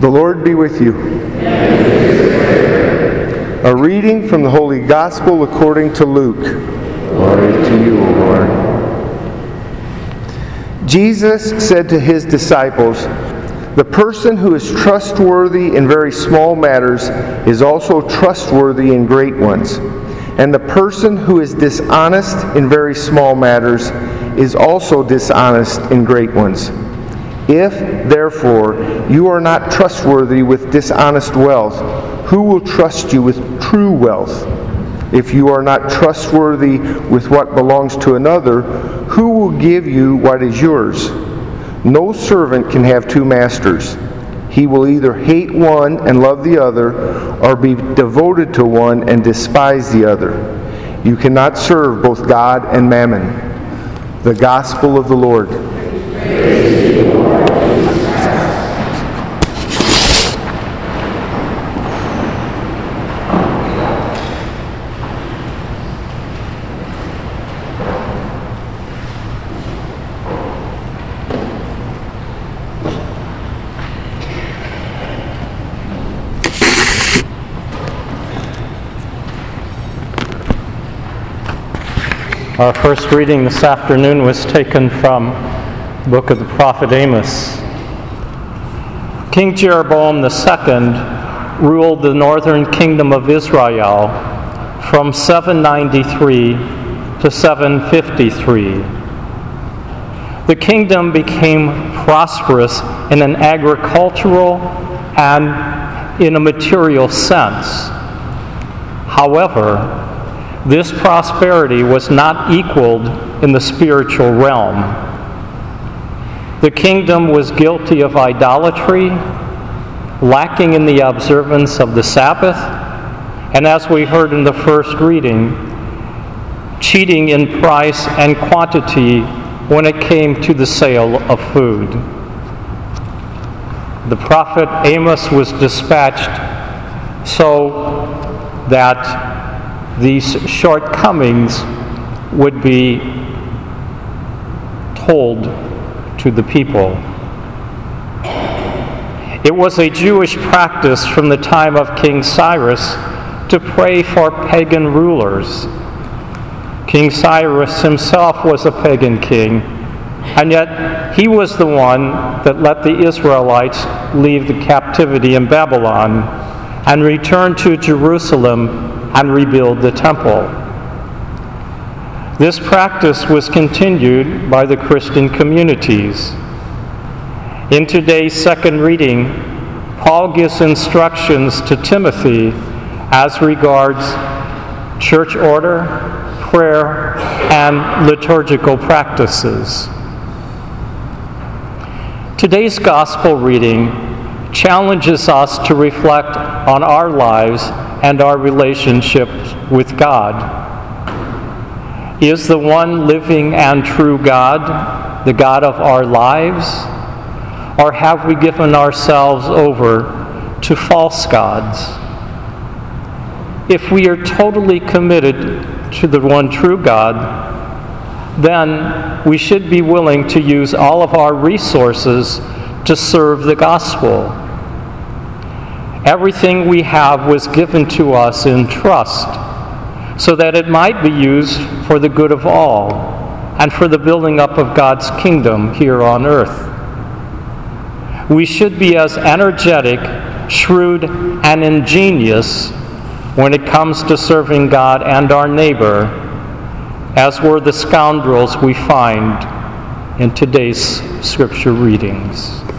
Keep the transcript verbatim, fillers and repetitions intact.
The Lord be with you. A reading from the Holy Gospel according to Luke. Glory to you, O Lord. Jesus said to his disciples, "The person who is trustworthy in very small matters is also trustworthy in great ones. And the person who is dishonest in very small matters is also dishonest in great ones. If, therefore, you are not trustworthy with dishonest wealth, who will trust you with true wealth? If you are not trustworthy with what belongs to another, who will give you what is yours? No servant can have two masters. He will either hate one and love the other, or be devoted to one and despise the other. You cannot serve both God and mammon." The Gospel of the Lord. Our first reading this afternoon was taken from the book of the prophet Amos. King Jeroboam the Second ruled the northern kingdom of Israel from seven ninety-three to seven fifty-three. The kingdom became prosperous in an agricultural and in a material sense. However, this prosperity was not equaled in the spiritual realm. The kingdom was guilty of idolatry, lacking in the observance of the Sabbath, and as we heard in the first reading, cheating in price and quantity when it came to the sale of food. The prophet Amos was dispatched so that these shortcomings would be told to the people. It was a Jewish practice from the time of King Cyrus to pray for pagan rulers. King Cyrus himself was a pagan king, and yet he was the one that let the Israelites leave the captivity in Babylon and return to Jerusalem and rebuild the temple. This practice was continued by the Christian communities. In today's second reading, Paul gives instructions to Timothy as regards church order, prayer, and liturgical practices. Today's gospel reading challenges us to reflect on our lives and our relationship with God. Is the one living and true God the God of our lives? Or have we given ourselves over to false gods? If we are totally committed to the one true God, then we should be willing to use all of our resources to serve the gospel. Everything we have was given to us in trust, so that it might be used for the good of all and for the building up of God's kingdom here on earth. We should be as energetic, shrewd, and ingenious when it comes to serving God and our neighbor as were the scoundrels we find in today's scripture readings.